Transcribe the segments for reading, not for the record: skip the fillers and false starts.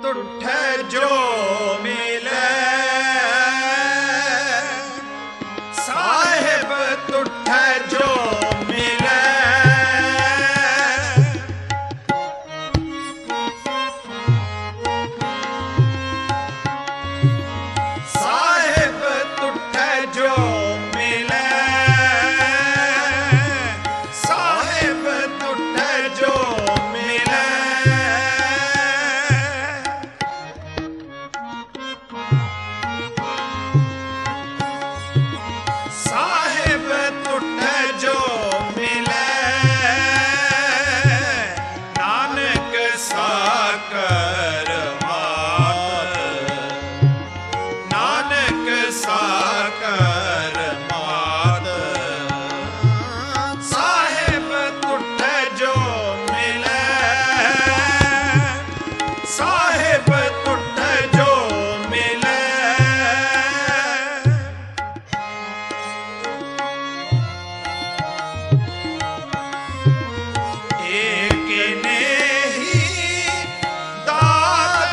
तुठे जो मिले साहिब तुठे जो मिले साहिब तुठे जो मिले साहिब तुठे जो मिले साहिब तुठे जो मिले नानक साकर मात नानक साकर मात साहिब तुठे जो मिले साहिब तुठे जो मिले एक ने ही दात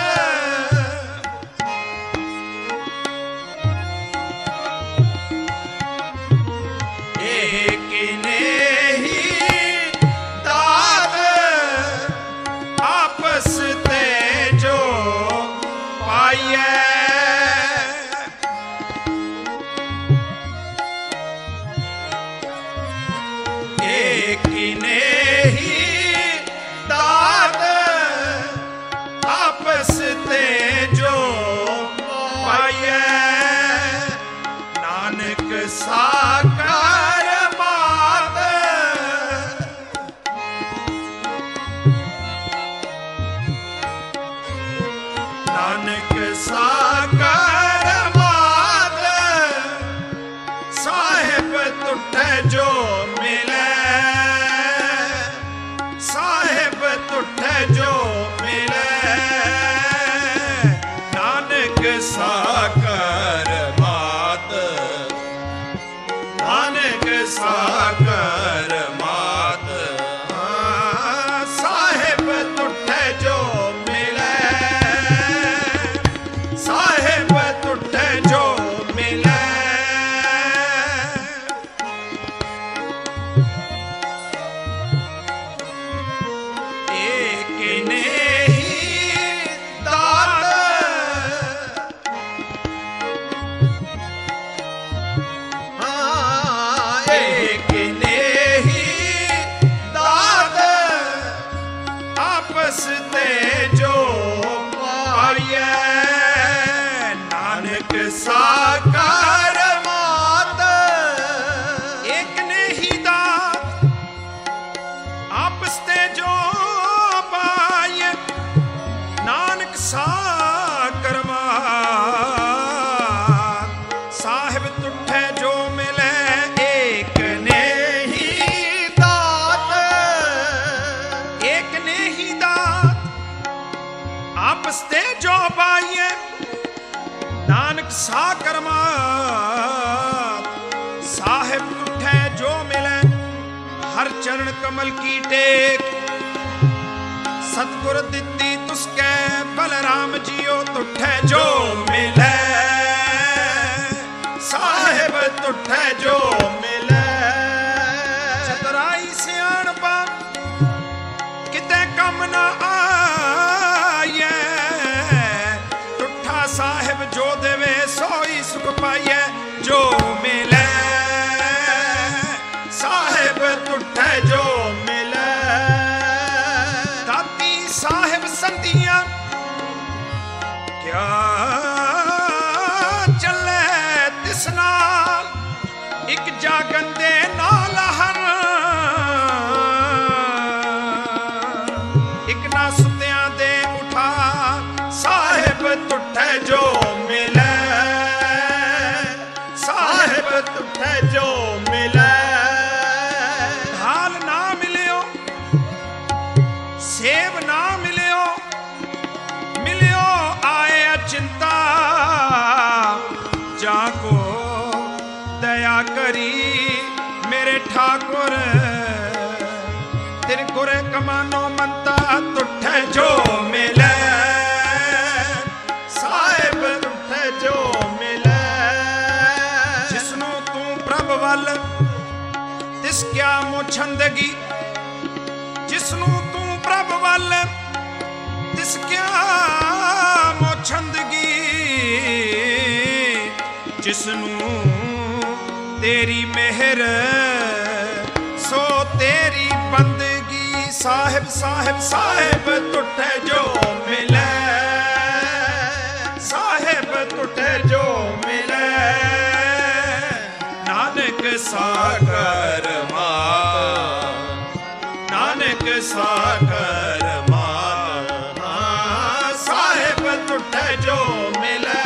एक ने ही दात आपस ते जो पाइए एक ने ही दात आपस ते जो पाइए नानक साकार मात नानक साकार मात साहिब तुठे जो मिले साहिब तुठे जो मिले नानक साकर मात नानक साकर मात साहिब तुठे जो मिले साहिब तुठे जो मिले एक ने ही दात एक ने ही दात आपस ते जो पाइए नानक साकार मात एक ने ही दात आपस ते जो पाइए नानक साकर मात साहिब तुठे जो मिले एक ने ही दात एक ने ही दात आपस ते जो पाइए नानक साकर मात साहिब तुठे जो मिले हर चरण कमल की टेक सतगुर दित्ती तुसके बलराम जियो तुठे जो मिले साहिब तुठे जो मिले चतुराई सियाणपा किते कम ना आए तुठा साहिब जो देवे सोई सुख पाइए जो मिले साहिब तुठे जो मिले दाती साहिब संधियां क्या चले तिस नाल एक जागन दे नाल हर एक ना सुत्यां दे उठा साहिब तुठे जो मिले साहिब तुठे जो मिले हाल ना मिलियो सेब ना मिलियो मिलियो आए अचिंता जाको दया करी मेरे ठाकुर तेरे गुरे कमानो मनता तुठे जो मिले ਵੱਲ ਤਿਸ ਕਿਆ ਮੋਛੰਦਗੀ, ਜਿਸਨੂੰ ਤੂੰ ਪ੍ਰਭ ਵੱਲ ਤਿਸ ਕਿਆ ਮੋਛੰਦਗੀ, ਜਿਸਨੂੰ ਤੇਰੀ ਮਿਹਰ ਸੋ ਤੇਰੀ ਬੰਦਗੀ। ਸਾਹਿਬ ਸਾਹਿਬ ਸਾਹਿਬ ਟੁੱਟੇ ਜੋ ਮਿਲੇ, ਸਾਹਿਬ ਟੁੱਟੇ ਜੋ ਮਿਲੇ, ਨਾਨਕ ਸਾਗਰ ਮਾਤ, ਨਾਨਕ ਸਾਗਰ ਮਾਤ। ਸਾਹਿਬ ਟੁੱਟੇ ਜੋ ਮਿਲੇ,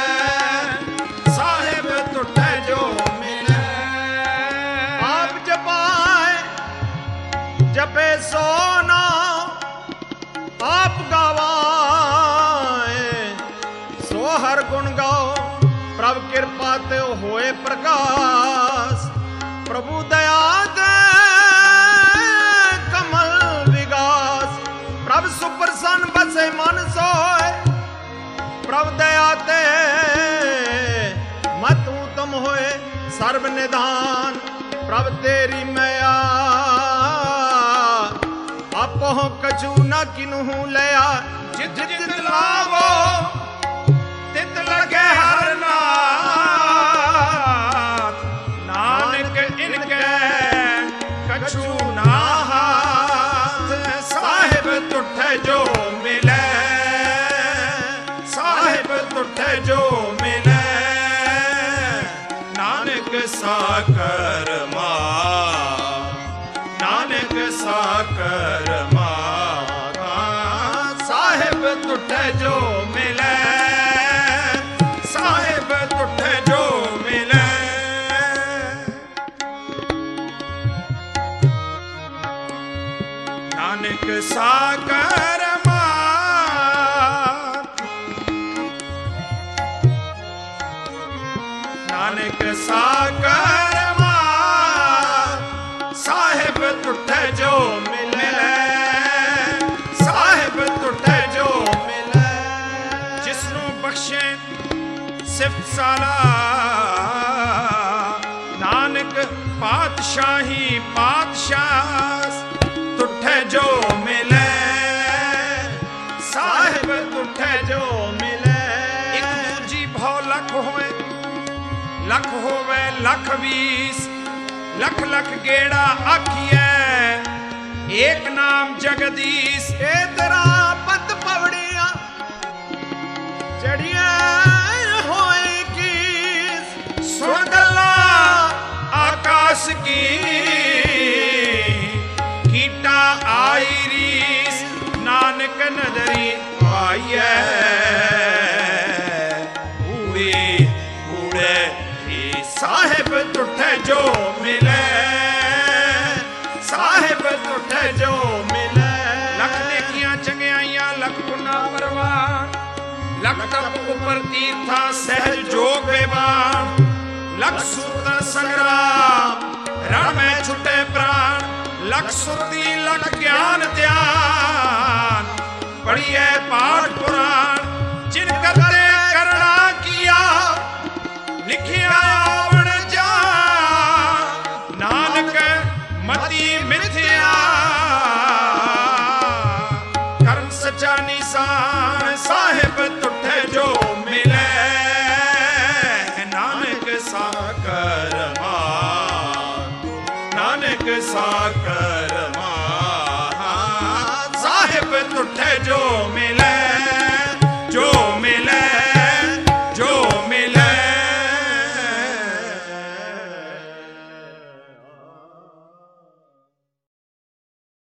ਸਾਹਿਬ ਟੁੱਟੇ ਜੋ ਮਿਲੇ। ਆਪ ਜਪਾਏ ਜਪੇ ਸੋ ਨਾਮ, ਆਪ ਗਾਵਾਏ ਸੋ ਹਰ ਗੁਣ ਗਾਓ। ਪ੍ਰਭ ਕਿਰਪਾ ਤੇ ਹੋਏ ਪ੍ਰਕਾਸ਼, ਪ੍ਰਭੂ ਦਇਆ ਦੇ ਕਮਲ ਵਿਗਾਸ। ਪ੍ਰਭ ਸੁਪਰਸੰਨ ਬਸੇ ਮਨ ਸੋਏ, ਪ੍ਰਭ ਦਇਆ ਤੇ ਮਤ ਉਤਮ ਹੋਏ। ਸਰਬ ਨਿਧਾਨ ਪ੍ਰਭ ਤੇਰੀ ਮਇਆ, ਆਪੋ ਕਛੂ ਨਾ ਕਿਨਹੂ ਲਿਆ। ਜਿਤ ਜਿਤ ਲਾਵੋ ਤਿਤ ਲਗੇ ਹਰ ਨਾਥ, ਨਾਨਕ ਇਨਕੇ ਕਛੂ ਨਾ ਹਾਥ। ਸਾਹਿਬ ਟੁੱਟੇ ਜੋ ਮਿਲੇ, ਸਾਹਿਬ ਟੁੱਟੇ ਜੋ ਮਿਲੇ, ਨਾਨਕ ਸਾਗਰ ਮਾਤ, ਨਾਨਕ ਸਾਗਰ ਮਾਤ। ਸਾਹਿਬ ਟੁੱਟੇ ਜੋ ਮਿਲੇ, ਸਾਹਿਬ ਟੁੱਟੇ ਜੋ ਮਿਲੇ। ਨਾਨਕ ਸਾਗਰ ਮਾਤ, ਨਾਨਕ ਸਾਗਰ ਮਾਤ। ਸਾਹਿਬ ਟੁੱਟੇ ਜੋ ਮਿਲੇ, ਸਾਹਿਬ ਟੁੱਟੇ ਜੋ ਮਿਲੇ, ਜਿਸਨੂੰ ਬਖਸ਼ੇ ਸਿਫਤ ਸਾਲਾ। ਨਾਨਕ ਪਾਤਸ਼ਾਹੀ ਪਾਤਸ਼ਾਹ ਟੁੱਟੇ ਜੋ ਮਿਲੇ, ਸਾਹਿਬ ਟੁੱਟੇ ਜੋ ਮਿਲੇ। ਇੱਕ ਦੂਜੀ ਭਉ ਲੱਖ ਹੋਵੇ, ਲੱਖ ਹੋਵੇ ਲੱਖ 20, ਲੱਖ ਲੱਖ ਗੇੜਾ ਆਖੀਐ, ਏਕ ਨਾਮ ਜਗਦੀਸ਼। ਇਹ ਤੇਰਾ ਪਤ ਪਵੜੀਆਂ ਚੜੀਆਂ ਹੋਏ ਕੀਸ, ਸੁਣ ਗੱਲਾਂ ਆਕਾਸ਼ ਕੀ, ਕੀਟਾ ਆਈ ਰੀਸ। ਨਾਨਕ ਨਦਰੀ ਪਾਈਐ, ਊੜੇ ਊੜੇ ਹੀ। ਸਾਹਿਬ ਟੁੱਟੇ ਜੋ ਮਿਲੇ, ਸਾਹਿਬ ਟੁੱਟੇ ਜੋ ਮਿਲੇ। ਲੱਖ ਨੇਕੀਆਂ ਚੰਗਿਆਈਆਂ ਲੱਖ ਗੁਨਾ ਪਰਵਾਨ, ਲੱਖ ਤਪ ਉਪਰ ਤੀਰਥਾਂ ਸਹਿਜ ਜੋਗ ਬੇਬਾਨ। ਲੱਖ ਸੂਰਤ ਸੰਗਰਾਮ ਰਣ ਮੈਂ ਛੁੱਟੇ ਪ੍ਰਾਣ, ਲੱਖ ਸੁਰਤੀ ਲੱਖ ਗਿਆਨ ਧਿਆਨ। ਪੜੀਏ ਪਾਠ ਪੁਰਾਣ, ਜਿਨ ਕਰਤੇ ਕਰਣਾ ਕੀਆ, ਲਿਖਿਆ ਆਵਣ ਜਾਨ। ਨਾਨਕ ਮਤੀ ਮਿਥਿਆ, ਕਰਮ ਸੱਚਾ ਨਿਸ਼ਾਨ। ਸਾਹਿਬ ਟੁੱਟੇ ਜੋ ਮਿਲੇ, ਨਾਨਕ ਸਾਗਰ ਮਾਤ, ਨਾਨਕ ਸਾਗਰ ਮਾਤ। ਸਾਹਿਬ ਟੁੱਟੇ ਜੋ